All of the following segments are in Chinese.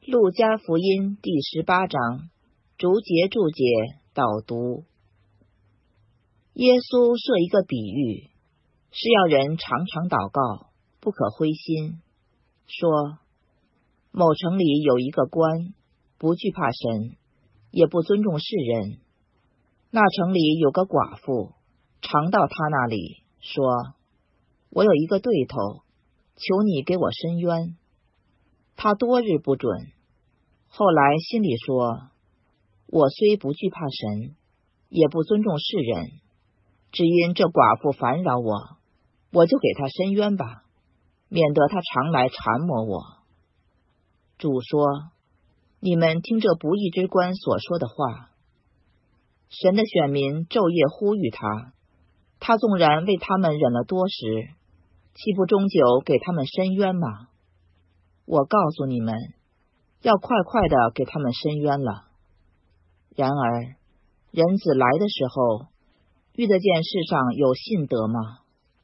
路加福音第18章，逐节注解导读。耶稣设一个比喻，是要人常常祷告，不可灰心，说：某城里有一个官，不惧怕神，也不尊重世人。那城里有个寡妇，常到他那里，说：我有一个对头，求你给我伸冤。他多日不准，后来心里说：我虽不惧怕神，也不尊重世人，只因这寡妇烦扰我，我就给他伸冤吧，免得他常来缠磨我。主说：你们听这不义之官所说的话。神的选民昼夜呼吁他，他纵然为他们忍了多时，岂不终究给他们伸冤吗？我告诉你们，要快快的给他们伸冤了。然而人子来的时候，遇得见世上有信德吗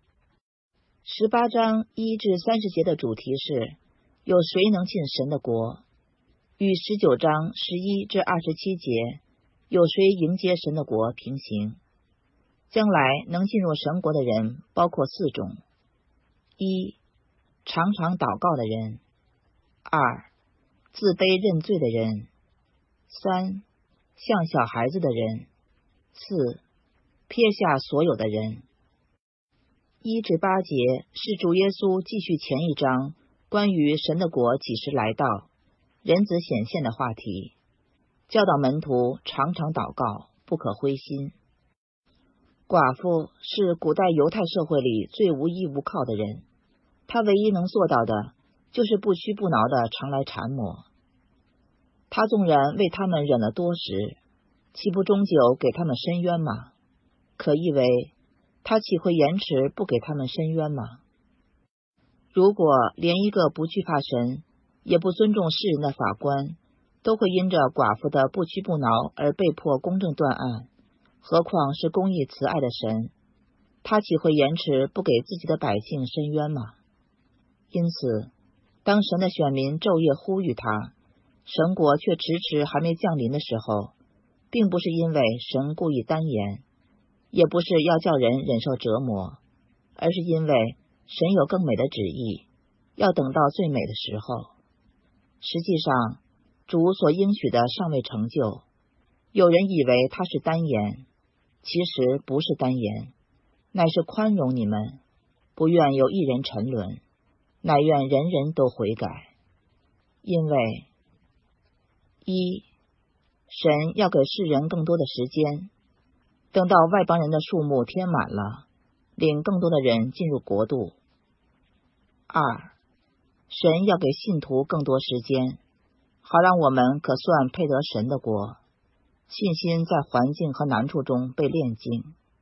？18章1至30节的主题是：有谁能进神的国？与19章11至27节有谁迎接神的国平行。将来能进入神国的人包括4种：一、常常祷告的人；二、自卑认罪的人；三、像小孩子的人；四、撇下所有的人。1至8节是主耶稣继续前一章关于神的国几时来到、人子显现的话题，教导门徒常常祷告，不可灰心。寡妇是古代犹太社会里最无依无靠的人，她唯一能做到的就是不屈不挠地常来缠磨。他纵然为他们忍了多时，岂不终究给他们伸冤吗？可以为他岂会延迟不给他们伸冤吗？如果连一个不惧怕神，也不尊重世人的法官，都会因着寡妇的不屈不挠而被迫公正断案，何况是公义慈爱的神，他岂会延迟不给自己的百姓伸冤吗？因此，当神的选民昼夜呼吁他，神国却迟迟还没降临的时候，并不是因为神故意单言，也不是要叫人忍受折磨，而是因为神有更美的旨意，要等到最美的时候。实际上，主所应许的尚未成就，有人以为他是单言，其实不是单言，乃是宽容你们，不愿有一人沉沦，乃愿人人都悔改。因为一、神要给世人更多的时间，等到外邦人的数目填满了，领更多的人进入国度。二、神要给信徒更多时间，好让我们可算配得神的国，信心在环境和难处中被炼净。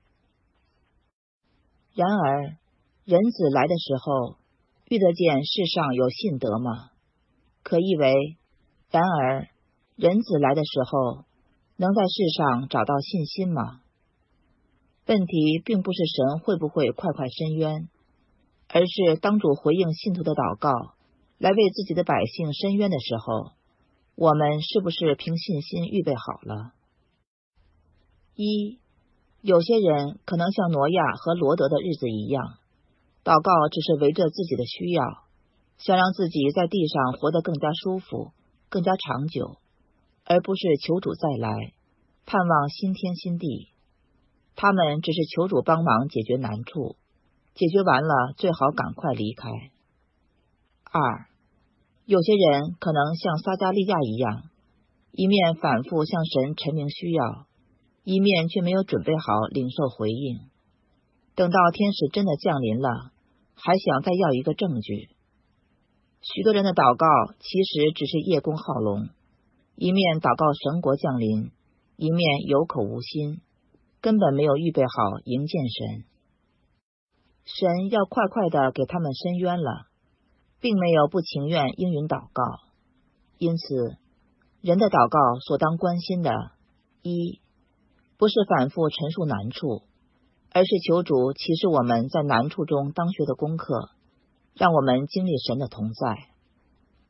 然而人子来的时候，遇得见世上有信德吗？可以为然而人子来的时候，能在世上找到信心吗？问题并不是神会不会快快伸冤，而是当主回应信徒的祷告，来为自己的百姓伸冤的时候，我们是不是凭信心预备好了？一、有些人可能像挪亚和罗德的日子一样，祷告只是围着自己的需要，想让自己在地上活得更加舒服，更加长久，而不是求主再来，盼望新天新地。他们只是求主帮忙解决难处，解决完了最好赶快离开。二、有些人可能像撒迦利亚一样，一面反复向神陈明需要，一面却没有准备好领受回应，等到天使真的降临了，还想再要一个证据。许多人的祷告其实只是叶公好龙，一面祷告神国降临，一面有口无心，根本没有预备好迎见神。神要快快的给他们伸冤了，并没有不情愿应允祷告。因此，人的祷告所当关心的，一、不是反复陈述难处，而是求主启示我们在难处中当学的功课，让我们经历神的同在。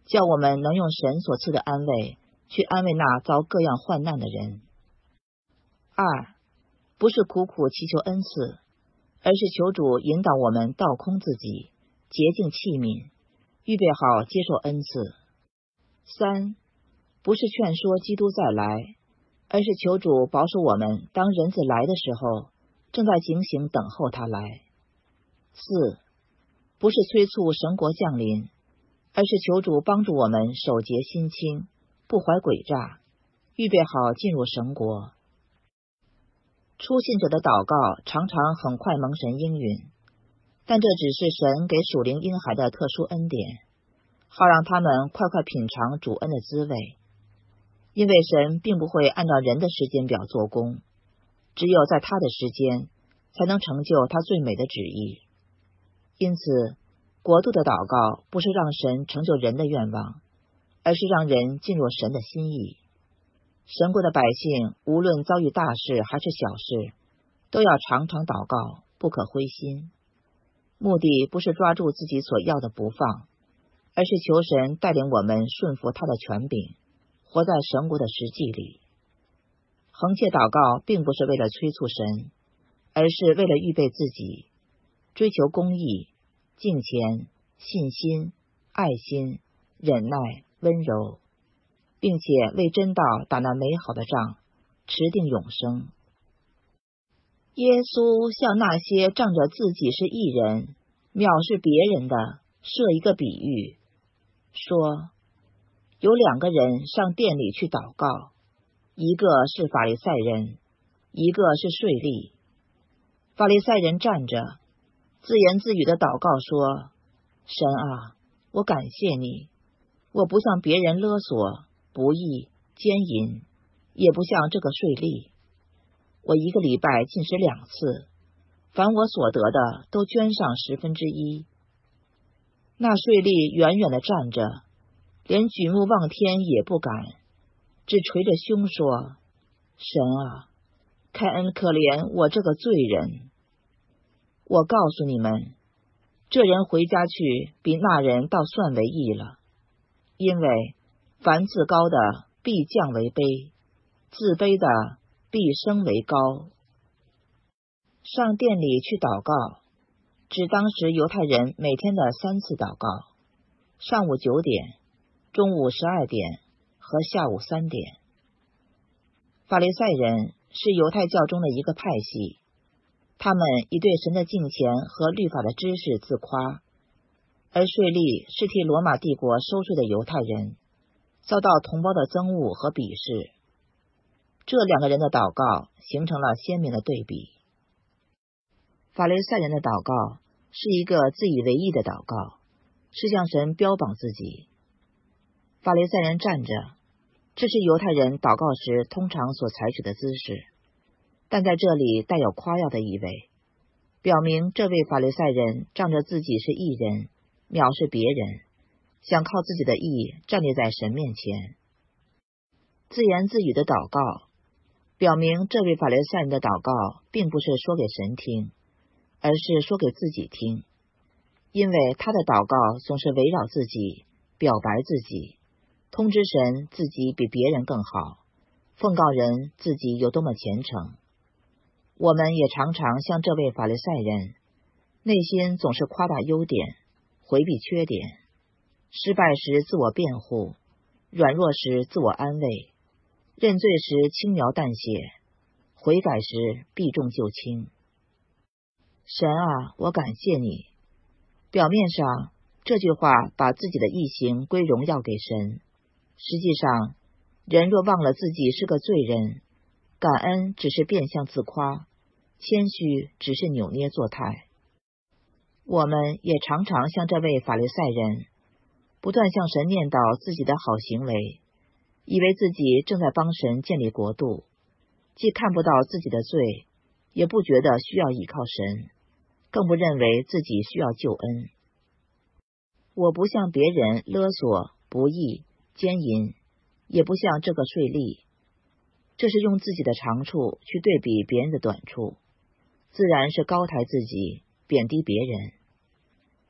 叫我们能用神所赐的安慰去安慰那遭各样患难的人。二，不是苦苦祈求恩赐，而是求主引导我们倒空自己，洁净器皿，预备好接受恩赐。三，不是劝说基督再来，而是求主保守我们当人子来的时候，正在警醒等候他来。四，不是催促神国降临，而是求主帮助我们守节心清，不怀诡诈，预备好进入神国。初信者的祷告常常很快蒙神应允，但这只是神给属灵婴孩的特殊恩典，好让他们快快品尝主恩的滋味。因为神并不会按照人的时间表做工，只有在他的时间才能成就他最美的旨意。因此，国度的祷告不是让神成就人的愿望，而是让人进入神的心意。神国的百姓无论遭遇大事还是小事，都要常常祷告，不可灰心。目的不是抓住自己所要的不放，而是求神带领我们顺服他的权柄，活在神国的实际里。恒切祷告并不是为了催促神，而是为了预备自己，追求公义、敬虔、信心、爱心、忍耐、温柔，并且为真道打那美好的仗，持定永生。耶稣向那些仗着自己是义人，藐视别人的设一个比喻，说有2个人上殿里去祷告，一个是法利赛人，一个是税吏。法利赛人站着，自言自语的祷告说：神啊，我感谢你，我不向别人勒索、不义、奸淫，也不像这个税吏。我1个礼拜禁食2次，凡我所得的都捐上1/10。那税吏远远地站着，连举目望天也不敢，只捶着胸说：神啊，开恩可怜我这个罪人。我告诉你们，这人回家去比那人倒算为义了，因为凡自高的必降为卑，自卑的必升为高。上殿里去祷告，指当时犹太人每天的3次祷告，上午9点、中午12点和下午3点。法利赛人是犹太教中的一个派系，他们以对神的敬虔和律法的知识自夸，而税吏是替罗马帝国收税的犹太人，遭到同胞的憎恶和鄙视。这2个人的祷告形成了鲜明的对比。法利赛人的祷告是一个自以为义的祷告，是向神标榜自己。法利赛人站着，这是犹太人祷告时通常所采取的姿势，但在这里带有夸耀的意味，表明这位法利赛人仗着自己是义人，藐视别人，想靠自己的义站立在神面前。自言自语的祷告，表明这位法利赛人的祷告并不是说给神听，而是说给自己听，因为他的祷告总是围绕自己，表白自己，通知神自己比别人更好，奉告人自己有多么虔诚。我们也常常像这位法利赛人，内心总是夸大优点，回避缺点，失败时自我辩护，软弱时自我安慰，认罪时轻描淡写，悔改时避重就轻。神啊，我感谢你。表面上这句话把自己的义行归荣耀给神，实际上人若忘了自己是个罪人，感恩只是变相自夸，谦虚只是扭捏作态。我们也常常像这位法利赛人，不断向神念叨自己的好行为，以为自己正在帮神建立国度，既看不到自己的罪，也不觉得需要依靠神，更不认为自己需要救恩。我不向别人勒索、不义、奸淫，也不像这个税吏，这是用自己的长处去对比别人的短处，自然是高抬自己，贬低别人。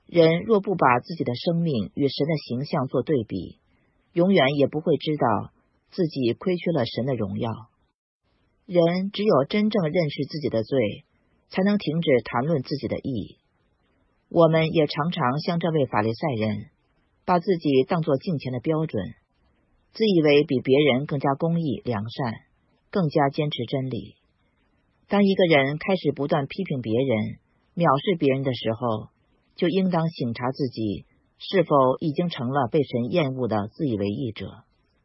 人若不把自己的生命与神的形象做对比，永远也不会知道自己亏缺了神的荣耀。人只有真正认识自己的罪，才能停止谈论自己的义。我们也常常像这位法利赛人，把自己当作敬虔的标准，自以为比别人更加公义良善，更加坚持真理。当一个人开始不断批评别人，藐视别人的时候，就应当省察自己是否已经成了被神厌恶的自以为义者。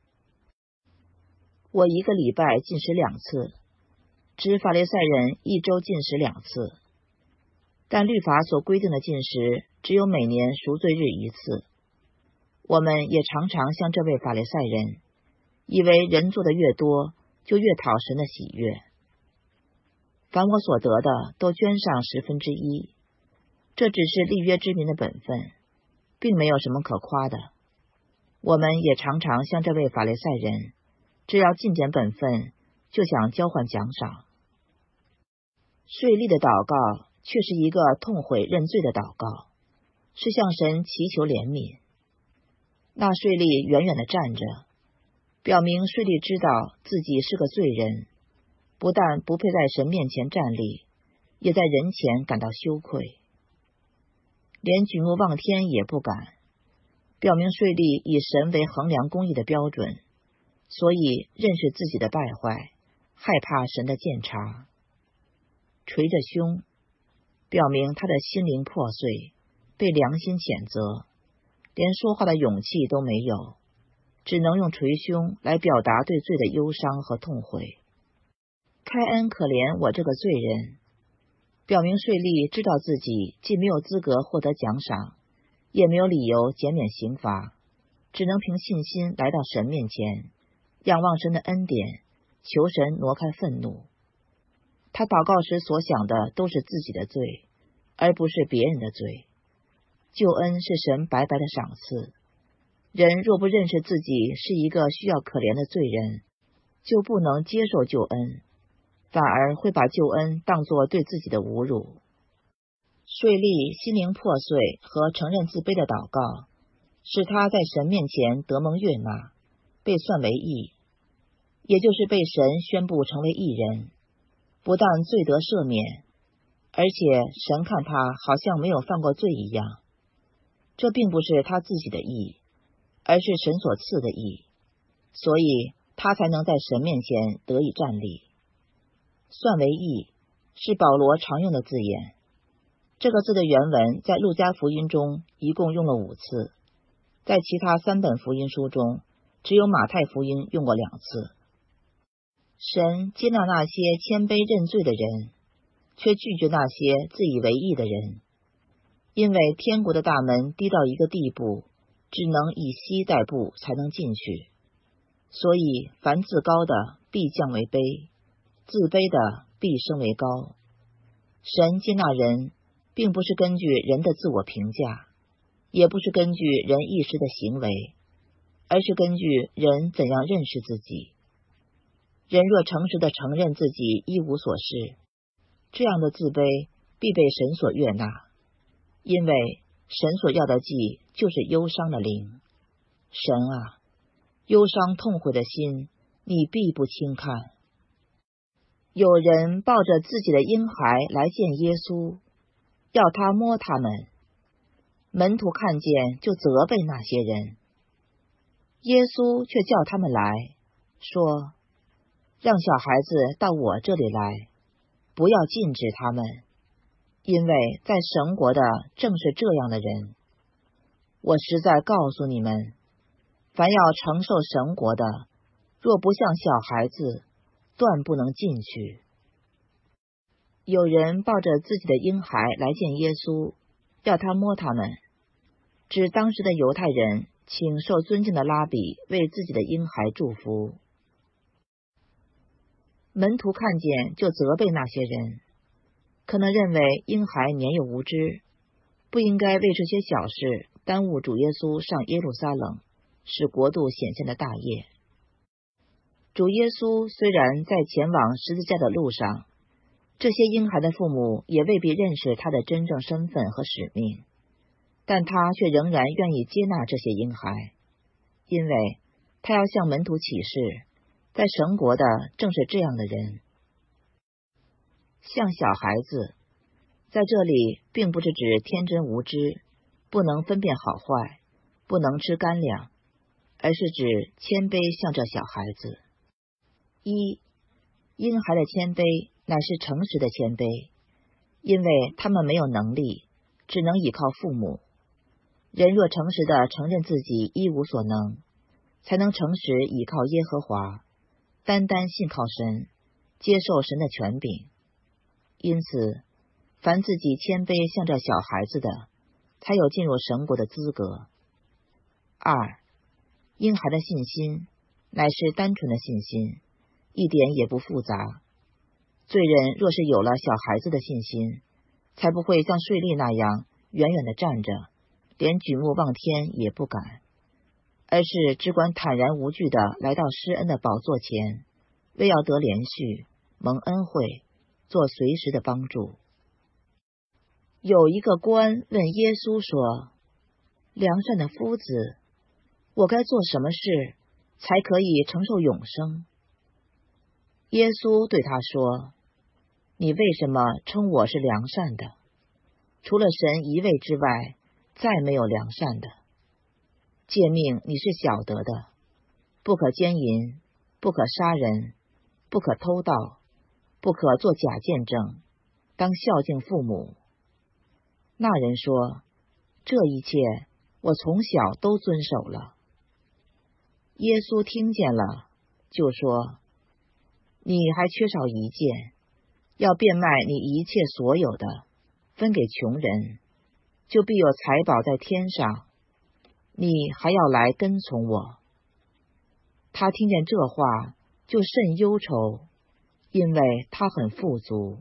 我一个礼拜禁食2次，指法利赛人一周禁食2次，但律法所规定的禁食只有每年赎罪日1次。我们也常常像这位法利赛人，以为人做的越多，就越讨神的喜悦。凡我所得的，都捐上1/10，这只是立约之民的本分，并没有什么可夸的。我们也常常像这位法利赛人，只要尽点本分，就想交换奖赏。税吏的祷告却是一个痛悔认罪的祷告，是向神祈求怜悯。那税吏远远地站着，表明税吏知道自己是个罪人，不但不配在神面前站立，也在人前感到羞愧，连举目望天也不敢，表明税吏以神为衡量公义的标准，所以认识自己的败坏，害怕神的鉴察。捶着胸，表明他的心灵破碎，被良心谴责，连说话的勇气都没有，只能用捶胸来表达对罪的忧伤和痛悔。开恩可怜我这个罪人，表明税吏知道自己既没有资格获得奖赏，也没有理由减免刑罚，只能凭信心来到神面前，仰望神的恩典，求神挪开愤怒。他祷告时所想的都是自己的罪，而不是别人的罪。救恩是神白白的赏赐，人若不认识自己是一个需要可怜的罪人，就不能接受救恩，反而会把救恩当作对自己的侮辱。税吏心灵破碎和承认自卑的祷告，使他在神面前得蒙悦纳，被算为义，也就是被神宣布成为义人，不但罪得赦免，而且神看他好像没有犯过罪一样。这并不是他自己的义，而是神所赐的义，所以他才能在神面前得以站立。算为义是保罗常用的字眼，这个字的原文在路加福音中一共用了5次，在其他3本福音书中，只有马太福音用过2次。神接纳那些谦卑认罪的人，却拒绝那些自以为义的人，因为天国的大门低到一个地步，只能以膝带步才能进去，所以凡自高的必降为卑，自卑的必升为高。神接纳人，并不是根据人的自我评价，也不是根据人一时的行为，而是根据人怎样认识自己。人若诚实地承认自己一无所事，这样的自卑必被神所悦纳，因为神所要的祭就是忧伤的灵。神啊，忧伤痛悔的心，你必不轻看。有人抱着自己的婴孩来见耶稣，要他摸他们，门徒看见就责备那些人。耶稣却叫他们来，说：让小孩子到我这里来，不要禁止他们，因为在神国的正是这样的人。我实在告诉你们，凡要承受神国的，若不像小孩子，断不能进去。有人抱着自己的婴孩来见耶稣，要他摸他们，指当时的犹太人请受尊敬的拉比为自己的婴孩祝福。门徒看见就责备那些人，可能认为婴孩年幼无知，不应该为这些小事耽误主耶稣上耶路撒冷，使国度显现的大业。主耶稣虽然在前往十字架的路上，这些婴孩的父母也未必认识他的真正身份和使命， 但他却仍然愿意接纳这些婴孩，因为他要向门徒启示，在神国的正是这样的人。像小孩子，在这里并不是指天真无知，不能分辨好坏，不能吃干粮，而是指谦卑像这小孩子。一，婴孩的谦卑乃是诚实的谦卑，因为他们没有能力，只能依靠父母。人若诚实地承认自己一无所能，才能诚实倚靠耶和华，单单信靠神，接受神的权柄。因此，凡自己谦卑像这小孩子的，才有进入神国的资格。二，婴孩的信心乃是单纯的信心，一点也不复杂。罪人若是有了小孩子的信心，才不会像税吏那样远远地站着，连举目望天也不敢，而是只管坦然无惧地来到施恩的宝座前，为要得连续蒙恩惠，做随时的帮助。有一个官问耶稣说：良善的夫子，我该做什么事才可以承受永生？耶稣对他说：你为什么称我是良善的？除了神一位之外，再没有良善的。诫命你是晓得的，不可奸淫，不可杀人，不可偷盗，不可作假见证，当孝敬父母。那人说：这一切我从小都遵守了。耶稣听见了，就说：你还缺少一件，要变卖你一切所有的，分给穷人，就必有财宝在天上。你还要来跟从我。他听见这话，就甚忧愁，因为他很富足。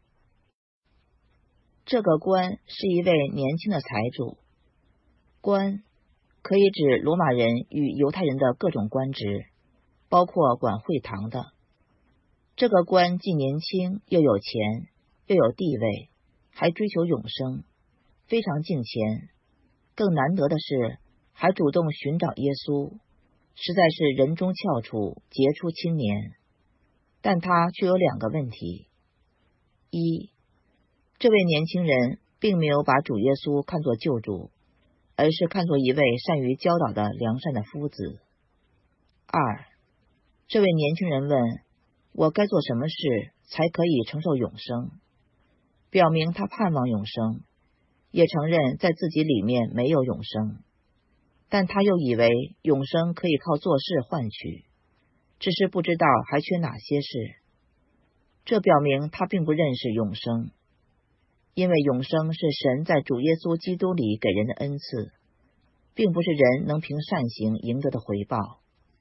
这个官是一位年轻的财主。官可以指罗马人与犹太人的各种官职，包括管会堂的。这个官既年轻，又有钱，又有地位，还追求永生，非常敬虔。更难得的是，还主动寻找耶稣，实在是人中翘楚，杰出青年。但他却有两个问题：一，这位年轻人并没有把主耶稣看作救主，而是看作一位善于教导的良善的夫子。二，这位年轻人问：我该做什么事才可以承受永生？表明他盼望永生，也承认在自己里面没有永生，但他又以为永生可以靠做事换取，只是不知道还缺哪些事。这表明他并不认识永生，因为永生是神在主耶稣基督里给人的恩赐，并不是人能凭善行赢得的回报。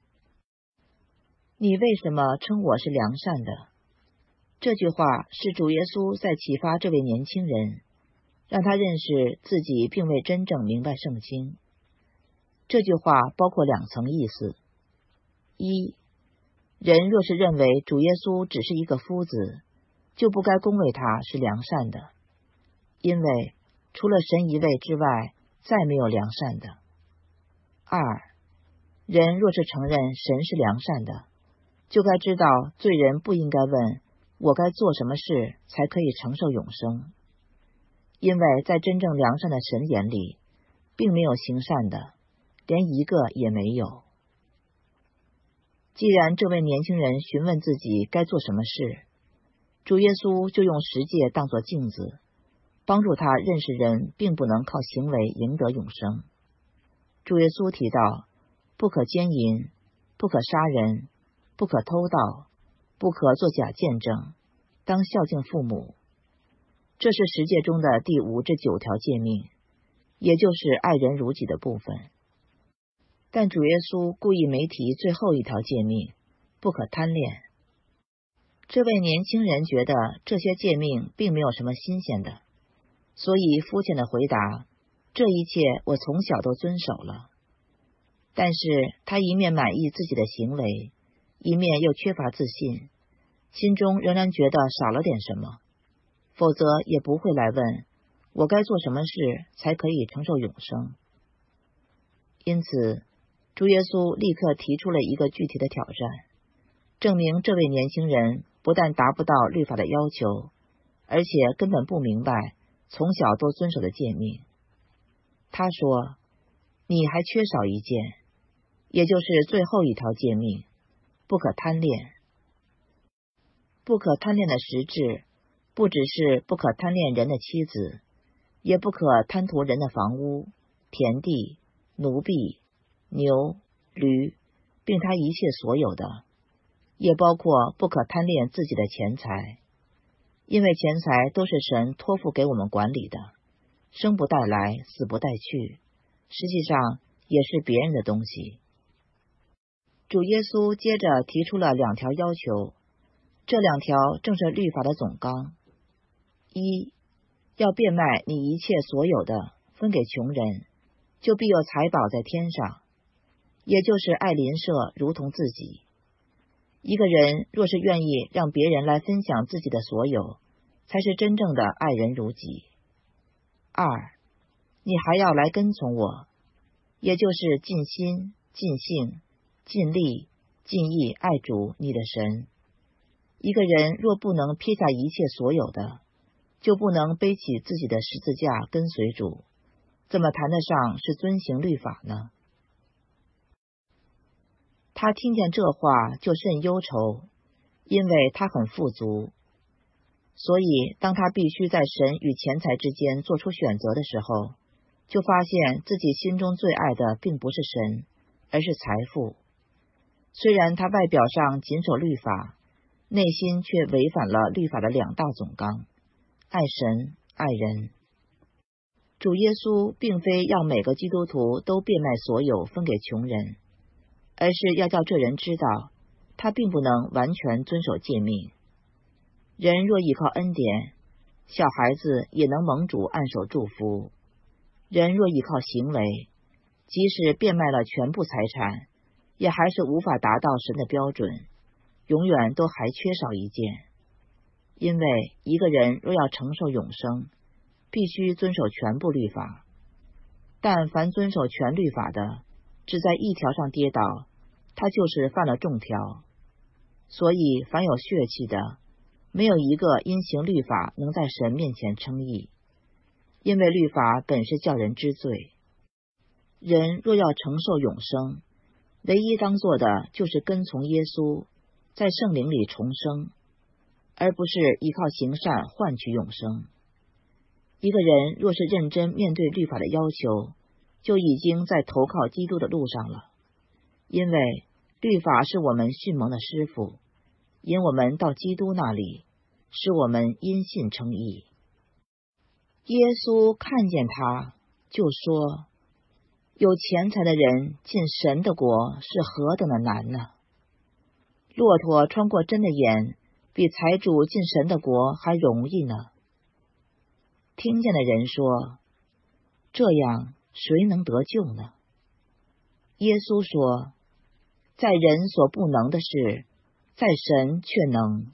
你为什么称我是良善的？这句话是主耶稣在启发这位年轻人，让他认识自己并未真正明白圣经。这句话包括两层意思：一，人若是认为主耶稣只是一个夫子，就不该恭维他是良善的，因为除了神一位之外，再没有良善的。二，人若是承认神是良善的，就该知道罪人不应该问我该做什么事才可以承受永生，因为在真正良善的神眼里，并没有行善的，连一个也没有。既然这位年轻人询问自己该做什么事，主耶稣就用十诫当作镜子，帮助他认识人并不能靠行为赢得永生。主耶稣提到，不可奸淫，不可杀人，不可偷盗，不可作假见证，当孝敬父母。这是十诫中的第5至9条诫命，也就是爱人如己的部分。但主耶稣故意没提最后一条诫命，不可贪恋。这位年轻人觉得这些诫命并没有什么新鲜的，所以肤浅的回答：这一切我从小都遵守了。但是他一面满意自己的行为，一面又缺乏自信，心中仍然觉得少了点什么，否则也不会来问我该做什么事才可以承受永生？因此，主耶稣立刻提出了一个具体的挑战，证明这位年轻人不但达不到律法的要求，而且根本不明白从小都遵守的诫命。他说，你还缺少一件，也就是最后一条诫命，不可贪恋。不可贪恋的实质，不只是不可贪恋人的妻子，也不可贪图人的房屋、田地、奴婢、牛、驴，并他一切所有的，也包括不可贪恋自己的钱财，因为钱财都是神托付给我们管理的，生不带来，死不带去，实际上也是别人的东西。主耶稣接着提出了2条要求，这2条正是律法的总纲。一，要变卖你一切所有的，分给穷人，就必有财宝在天上，也就是爱邻舍如同自己。一个人若是愿意让别人来分享自己的所有，才是真正的爱人如己。2，你还要来跟从我，也就是尽心、尽性、尽力、尽意爱主你的神。一个人若不能撇下一切所有的，就不能背起自己的十字架跟随主，怎么谈得上是遵行律法呢？他听见这话就甚忧愁，因为他很富足。所以当他必须在神与钱财之间做出选择的时候，就发现自己心中最爱的并不是神，而是财富。虽然他外表上谨守律法，内心却违反了律法的2大总纲，爱神、爱人。主耶稣并非要每个基督徒都变卖所有分给穷人，而是要叫这人知道，他并不能完全遵守诫命。人若依靠恩典，小孩子也能蒙主按手祝福。人若依靠行为，即使变卖了全部财产，也还是无法达到神的标准，永远都还缺少一件。因为一个人若要承受永生，必须遵守全部律法。但凡遵守全律法的，只在一条上跌倒，他就是犯了众条。所以凡有血气的，没有一个因行律法能在神面前称义，因为律法本是叫人知罪。人若要承受永生，唯一当做的就是跟从耶稣，在圣灵里重生，而不是依靠行善换取永生。一个人若是认真面对律法的要求，就已经在投靠基督的路上了，因为律法是我们训蒙的师傅，引我们到基督那里，使我们因信称义。耶稣看见他，就说，有钱财的人进神的国是何等的难呢？骆驼穿过针的眼，比财主进神的国还容易呢。听见的人说，这样谁能得救呢？耶稣说，在人所不能的事，在神却能。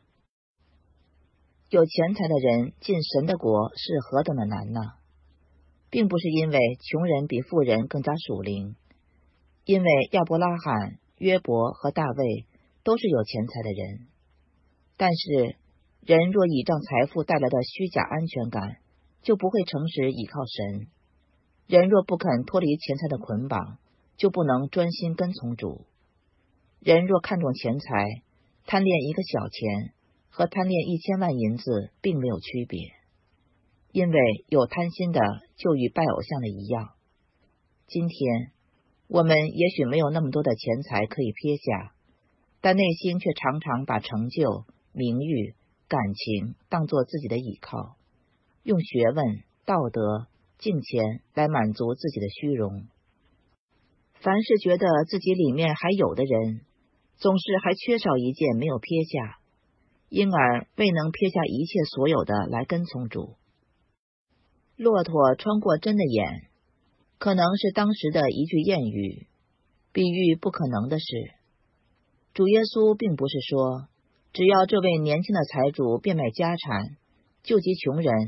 有钱财的人进神的国是何等的难呢？并不是因为穷人比富人更加属灵，因为亚伯拉罕、约伯和大卫都是有钱财的人。但是人若倚仗财富带来的虚假安全感，就不会诚实倚靠神。人若不肯脱离钱财的捆绑，就不能专心跟从主。人若看重钱财，贪恋一个小钱，和贪恋1000万银子并没有区别，因为有贪心的就与拜偶像的一样。今天我们也许没有那么多的钱财可以撇下，但内心却常常把成就、名誉、感情当作自己的倚靠，用学问、道德、金钱来满足自己的虚荣。凡是觉得自己里面还有的人，总是还缺少一件没有撇下，因而未能撇下一切所有的来跟从主。骆驼穿过针的眼，可能是当时的一句谚语，比喻不可能的事。主耶稣并不是说，只要这位年轻的财主变卖家产，救济穷人，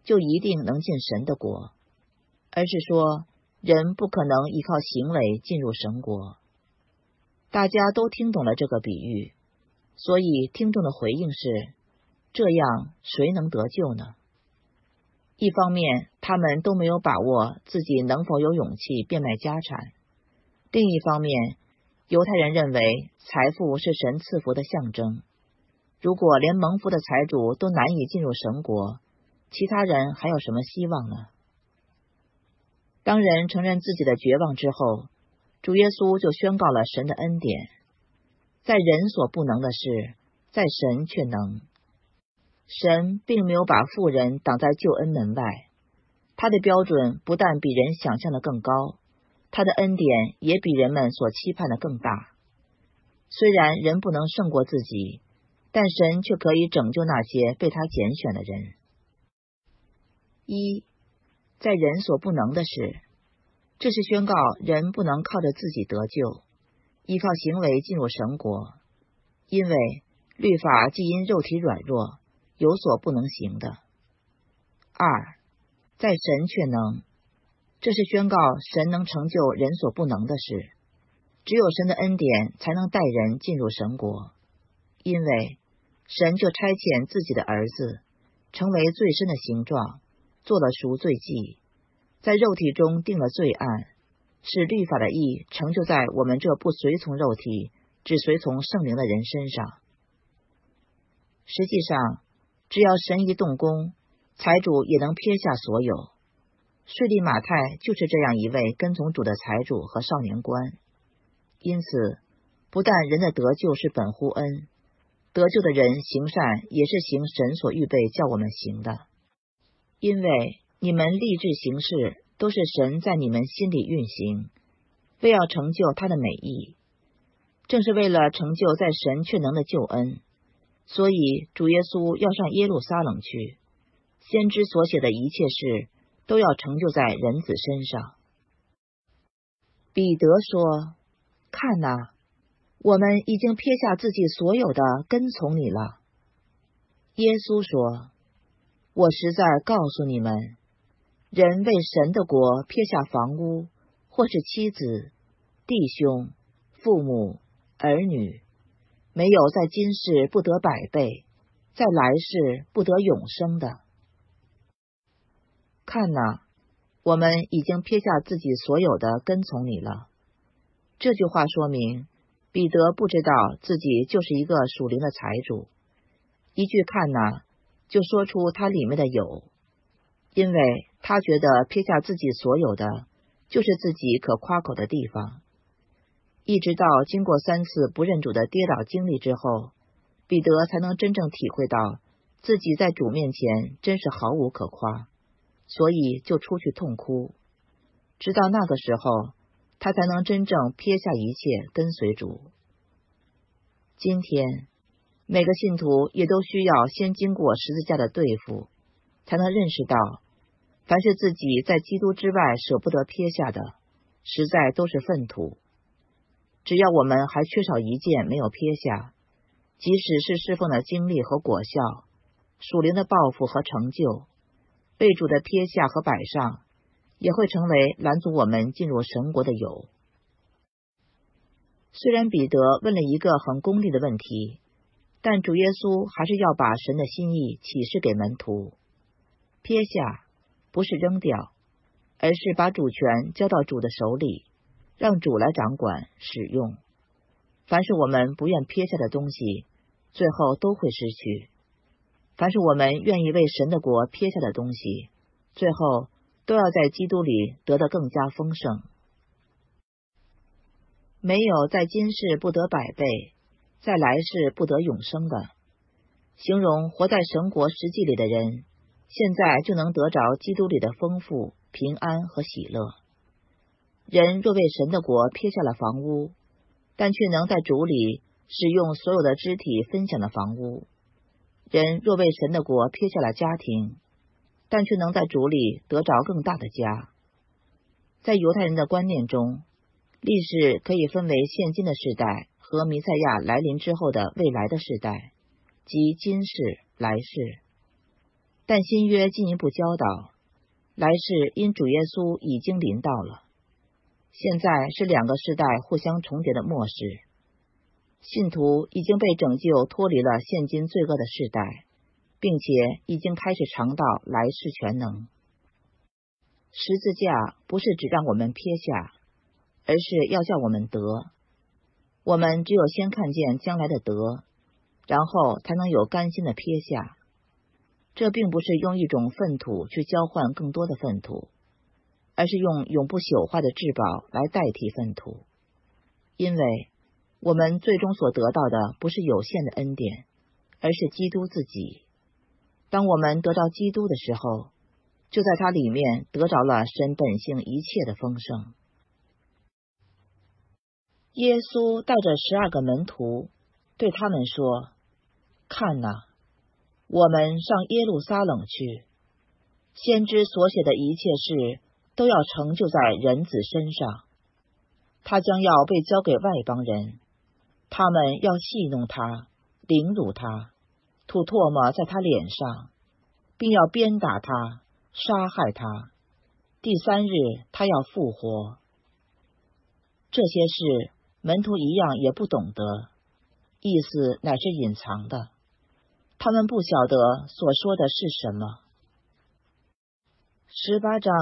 就一定能进神的国，而是说人不可能依靠行为进入神国。大家都听懂了这个比喻，所以听众的回应是：这样谁能得救呢？一方面，他们都没有把握自己能否有勇气变卖家产；另一方面，犹太人认为财富是神赐福的象征，如果连蒙福的财主都难以进入神国，其他人还有什么希望呢？当人承认自己的绝望之后，主耶稣就宣告了神的恩典，在人所不能的事，在神却能。神并没有把富人挡在救恩门外，他的标准不但比人想象的更高，他的恩典也比人们所期盼的更大。虽然人不能胜过自己，但神却可以拯救那些被他拣选的人。一，在人所不能的事，这是宣告人不能靠着自己得救，依靠行为进入神国，因为律法既因肉体软弱，有所不能行的。二，在神却能，这是宣告神能成就人所不能的事，只有神的恩典才能带人进入神国，因为神就差遣自己的儿子，成为罪身的形状，做了赎罪祭，在肉体中定了罪案，使律法的义成就在我们这不随从肉体，只随从圣灵的人身上。实际上，只要神一动工，财主也能撇下所有。税吏马太就是这样一位跟从主的财主和少年官。因此，不但人的得救是本乎恩，得救的人行善也是行神所预备叫我们行的。因为你们立志行事，都是神在你们心里运行，为要成就他的美意。正是为了成就在神却能的救恩，所以主耶稣要上耶路撒冷去，先知所写的一切事都要成就在人子身上。彼得说：看哪，我们已经撇下自己所有的跟从你了。耶稣说：我实在告诉你们，人为神的国撇下房屋，或是妻子、弟兄、父母、儿女，没有在今世不得100倍，在来世不得永生的。看哪，我们已经撇下自己所有的跟从你了。这句话说明，彼得不知道自己就是一个属灵的财主。一句看哪，就说出他里面的有，因为他觉得撇下自己所有的，就是自己可夸口的地方。一直到经过3次不认主的跌倒经历之后，彼得才能真正体会到自己在主面前真是毫无可夸，所以就出去痛哭。直到那个时候，他才能真正撇下一切跟随主。今天，每个信徒也都需要先经过十字架的对付，才能认识到，凡是自己在基督之外舍不得撇下的，实在都是粪土。只要我们还缺少一件没有撇下，即使是侍奉的经历和果效，属灵的抱负和成就，被主的撇下和摆上，也会成为拦阻我们进入神国的有。虽然彼得问了一个很功利的问题，但主耶稣还是要把神的心意启示给门徒。撇下不是扔掉，而是把主权交到主的手里，让主来掌管使用。凡是我们不愿撇下的东西，最后都会失去；凡是我们愿意为神的国撇下的东西，最后都要在基督里得得更加丰盛。没有在今世不得100倍，在来世不得永生的，形容活在神国实际里的人，现在就能得着基督里的丰富、平安和喜乐。人若为神的国撇下了房屋，但却能在主里使用所有的肢体分享的房屋；人若为神的国撇下了家庭，但却能在主里得着更大的家。在犹太人的观念中，历史可以分为现今的世代和弥赛亚来临之后的未来的世代，即今世、来世。 但新约进一步教导，来世因主耶稣已经临到了。现在是两个世代互相重叠的末世，信徒已经被拯救脱离了现今罪恶的世代，并且已经开始尝到来世全能。十字架不是只让我们撇下，而是要叫我们得。我们只有先看见将来的得，然后才能有甘心的撇下。这并不是用一种粪土去交换更多的粪土，而是用永不朽坏的至宝来代替粪土。因为我们最终所得到的不是有限的恩典，而是基督自己。当我们得到基督的时候，就在他里面得着了神本性一切的丰盛。耶稣带着12个门徒对他们说，看哪，我们上耶路撒冷去，先知所写的一切事都要成就在人子身上。他将要被交给外邦人，他们要戏弄他，凌辱他，吐唾沫在他脸上，并要鞭打他，杀害他。第3日他要复活。这些事门徒一样也不懂得，意思乃是隐藏的，他们不晓得所说的是什么。18章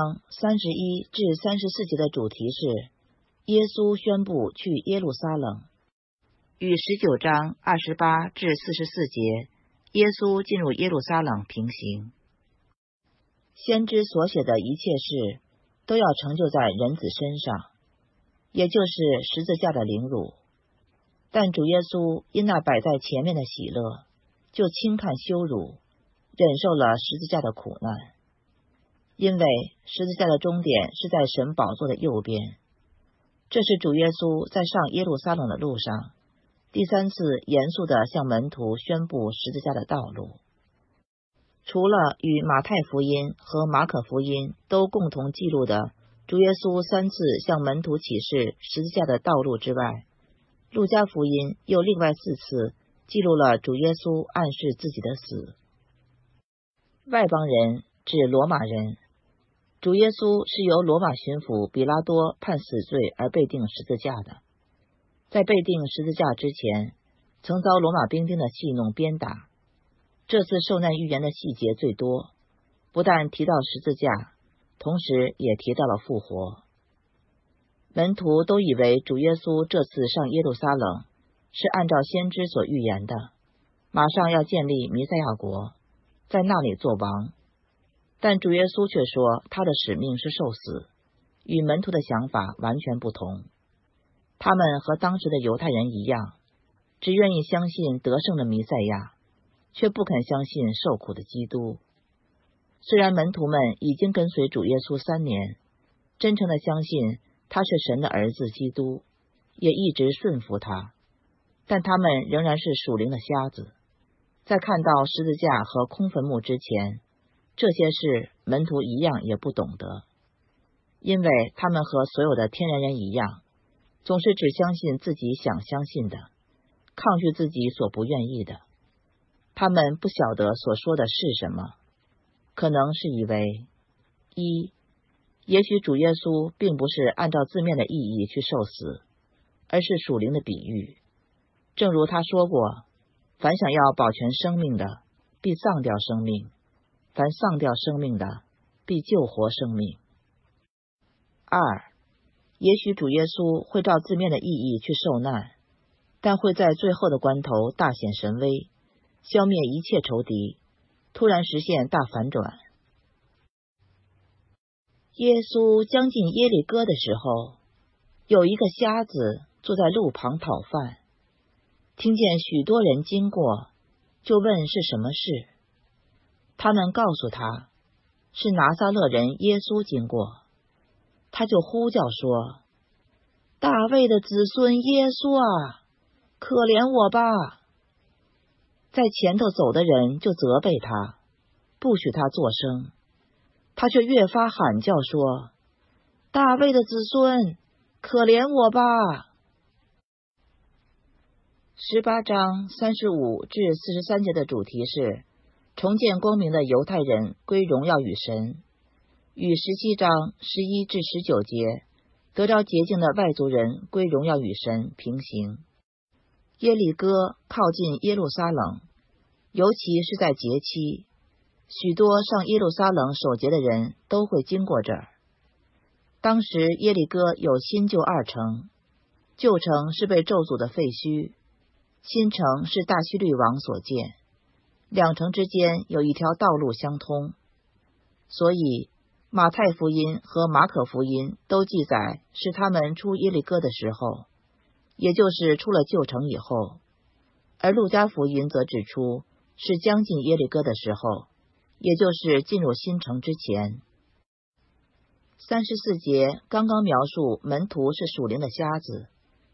31至34节的主题是耶稣宣布去耶路撒冷，与19章28至44节耶稣进入耶路撒冷平行。先知所写的一切事都要成就在人子身上，也就是十字架的凌辱。但主耶稣因那摆在前面的喜乐，就轻看羞辱，忍受了十字架的苦难。因为十字架的终点是在神宝座的右边，这是主耶稣在上耶路撒冷的路上第3次严肃地向门徒宣布十字架的道路。除了与马太福音和马可福音都共同记录的主耶稣3次向门徒启示十字架的道路之外，路加福音又另外4次记录了主耶稣暗示自己的死。外邦人指罗马人，主耶稣是由罗马巡抚比拉多判死罪而被钉十字架的。在被钉十字架之前，曾遭罗马兵丁的戏弄鞭打。这次受难预言的细节最多，不但提到十字架，同时也提到了复活。门徒都以为主耶稣这次上耶路撒冷是按照先知所预言的，马上要建立弥赛亚国，在那里做王。但主耶稣却说他的使命是受死，与门徒的想法完全不同。他们和当时的犹太人一样，只愿意相信得胜的弥赛亚，却不肯相信受苦的基督。虽然门徒们已经跟随主耶稣3年，真诚地相信他是神的儿子基督，也一直顺服他，但他们仍然是属灵的瞎子。在看到十字架和空坟墓之前，这些事门徒一样也不懂得，因为他们和所有的天然人一样，总是只相信自己想相信的，抗拒自己所不愿意的。他们不晓得所说的是什么，可能是以为1，也许主耶稣并不是按照字面的意义去受死，而是属灵的比喻。正如他说过，凡想要保全生命的，必丧掉生命；凡丧掉生命的，必救活生命。2，也许主耶稣会照字面的意义去受难，但会在最后的关头大显神威，消灭一切仇敌，突然实现大反转。耶稣将近耶利哥的时候，有一个瞎子坐在路旁讨饭，听见许多人经过，就问是什么事。他们告诉他，是拿撒勒人耶稣经过。他就呼叫说，大卫的子孙耶稣啊，可怜我吧。在前头走的人就责备他，不许他作声。他却越发喊叫说，大卫的子孙，可怜我吧。18章35至43节的主题是重见光明的犹太人归荣耀与神，与17章11至19节得着洁净的外族人归荣耀与神平行。耶利哥靠近耶路撒冷，尤其是在节期，许多上耶路撒冷守节的人都会经过这儿。当时耶利哥有新旧2城，旧城是被咒诅的废墟，新城是大希律王所建，2城之间有一条道路相通。所以马太福音和马可福音都记载是他们出耶利哥的时候，也就是出了旧城以后，而路加福音则指出是将近耶利哥的时候，也就是进入新城之前。34节刚刚描述门徒是属灵的瞎子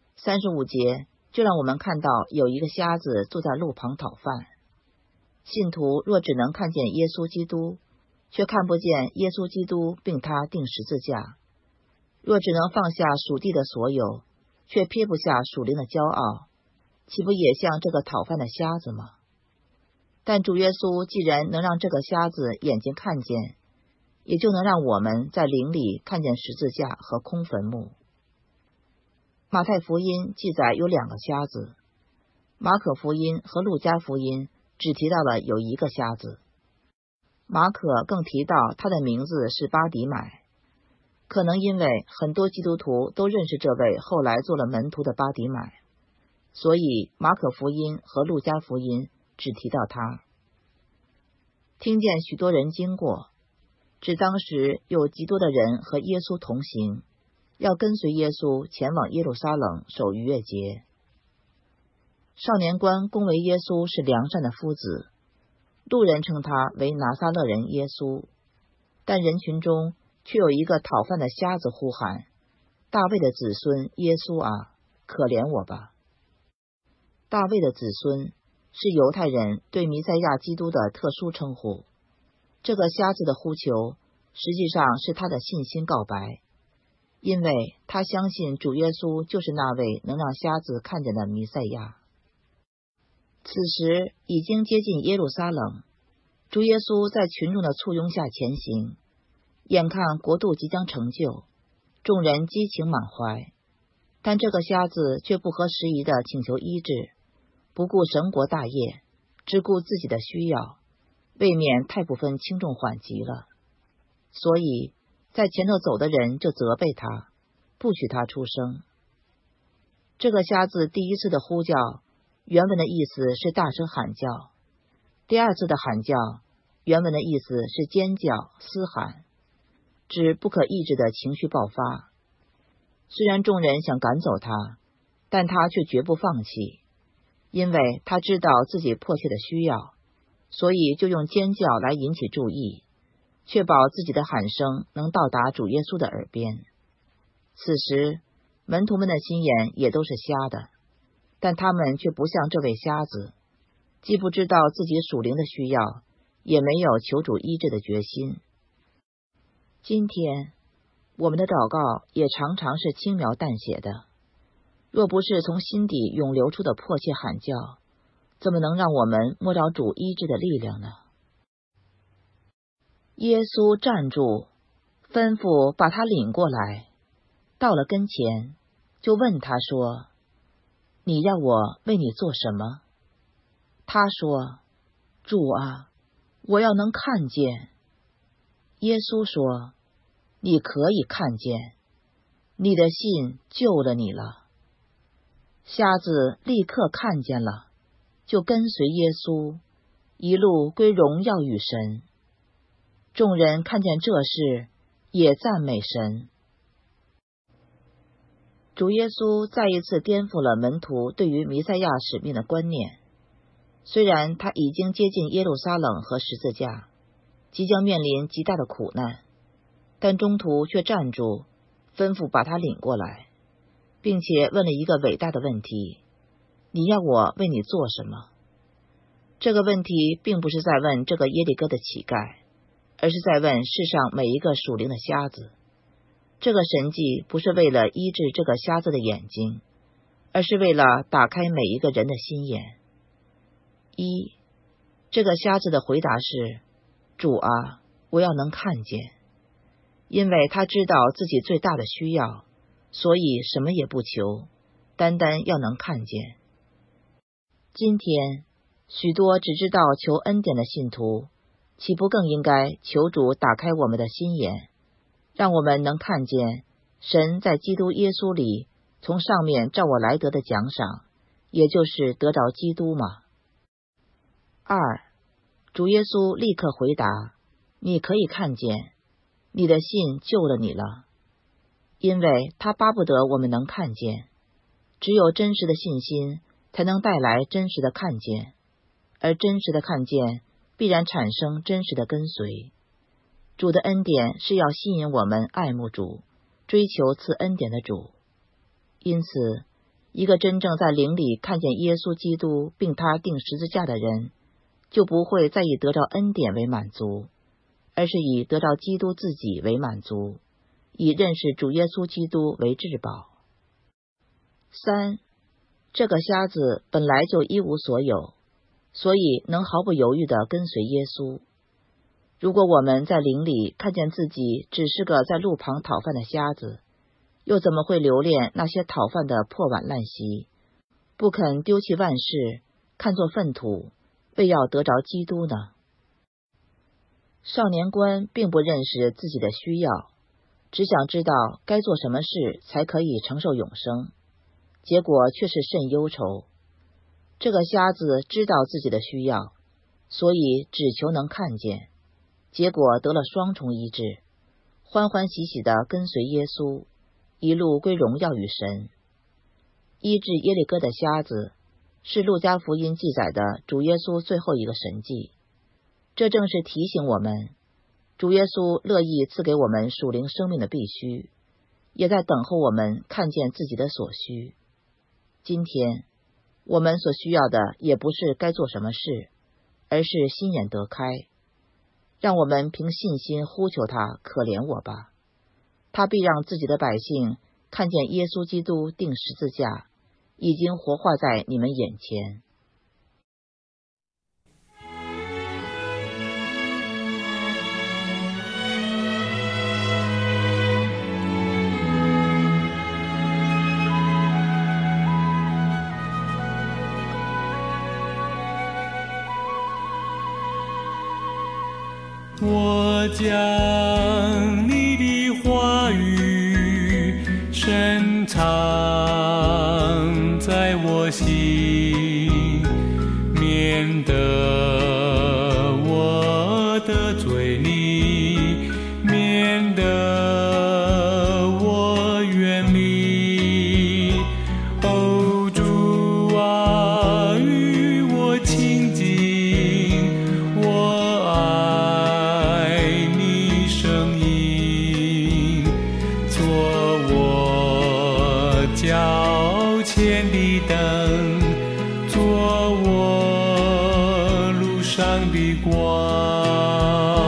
，35节就让我们看到有一个瞎子坐在路旁讨饭。信徒若只能看见耶稣基督，却看不见耶稣基督并他钉十字架，若只能放下属地的所有，却撇不下属灵的骄傲，岂不也像这个讨饭的瞎子吗？但主耶稣既然能让这个瞎子眼睛看见，也就能让我们在灵里看见十字架和空坟墓。马太福音记载有2个瞎子，马可福音和路加福音只提到了有1个瞎子。马可更提到他的名字是巴底买，可能因为很多基督徒都认识这位后来做了门徒的巴底买，所以马可福音和路加福音只提到他。听见许多人经过，指当时有极多的人和耶稣同行，要跟随耶稣前往耶路撒冷守逾越节。少年官恭维耶稣是良善的夫子，路人称他为拿撒勒人耶稣，但人群中却有一个讨饭的瞎子呼喊：大卫的子孙耶稣啊，可怜我吧。大卫的子孙是犹太人对弥赛亚基督的特殊称呼，这个瞎子的呼求实际上是他的信心告白，因为他相信主耶稣就是那位能让瞎子看见的弥赛亚。此时已经接近耶路撒冷，主耶稣在群众的簇拥下前行，眼看国度即将成就，众人激情满怀，但这个瞎子却不合时宜地请求医治，不顾神国大业，只顾自己的需要，未免太不分轻重缓急了。所以在前头走的人就责备他，不许他出声。这个瞎子第一次的呼叫，原文的意思是大声喊叫，第2次的喊叫，原文的意思是尖叫、嘶喊，指不可抑制的情绪爆发。虽然众人想赶走他，但他却绝不放弃，因为他知道自己迫切的需要，所以就用尖叫来引起注意，确保自己的喊声能到达主耶稣的耳边。此时门徒们的心眼也都是瞎的，但他们却不像这位瞎子，既不知道自己属灵的需要，也没有求主医治的决心。今天我们的祷告也常常是轻描淡写的，若不是从心底涌流出的迫切喊叫，怎么能让我们摸着主医治的力量呢？耶稣站住，吩咐把他领过来，到了跟前，就问他说：你要我为你做什么？他说：主啊，我要能看见。耶稣说：你可以看见，你的信救了你了。瞎子立刻看见了，就跟随耶稣，一路归荣耀与神。众人看见这事，也赞美神。主耶稣再一次颠覆了门徒对于弥赛亚使命的观念。虽然他已经接近耶路撒冷和十字架，即将面临极大的苦难，但中途却站住，吩咐把他领过来，并且问了一个伟大的问题：你要我为你做什么？这个问题并不是在问这个耶利哥的乞丐，而是在问世上每一个属灵的瞎子。这个神迹不是为了医治这个瞎子的眼睛，而是为了打开每一个人的心眼。 这个瞎子的回答是：主啊，我要能看见。因为他知道自己最大的需要，所以什么也不求，单单要能看见。今天许多只知道求恩典的信徒，岂不更应该求主打开我们的心眼，让我们能看见神在基督耶稣里从上面照我来得的奖赏，也就是得着基督吗？二，主耶稣立刻回答：你可以看见，你的信救了你了。因为他巴不得我们能看见，只有真实的信心才能带来真实的看见，而真实的看见必然产生真实的跟随。主的恩典是要吸引我们爱慕主，追求赐恩典的主。因此，一个真正在灵里看见耶稣基督并他钉十字架的人，就不会再以得着恩典为满足，而是以得着基督自己为满足，以认识主耶稣基督为至宝。三，这个瞎子本来就一无所有，所以能毫不犹豫地跟随耶稣。如果我们在灵里看见自己只是个在路旁讨饭的瞎子，又怎么会留恋那些讨饭的破碗烂席，不肯丢弃万事，看作粪土，为要得着基督呢？少年官并不认识自己的需要，只想知道该做什么事才可以承受永生，结果却是甚忧愁。这个瞎子知道自己的需要，所以只求能看见，结果得了双重医治，欢欢喜喜地跟随耶稣，一路归荣耀与神。医治耶利哥的瞎子是路加福音记载的主耶稣最后一个神迹，这正是提醒我们，主耶稣乐意赐给我们属灵生命的必须，也在等候我们看见自己的所需。今天我们所需要的也不是该做什么事，而是心眼得开。让我们凭信心呼求他可怜我吧，他必让自己的百姓看见耶稣基督钉十字架已经活化在你们眼前。 我将你的话语深藏在我心，免得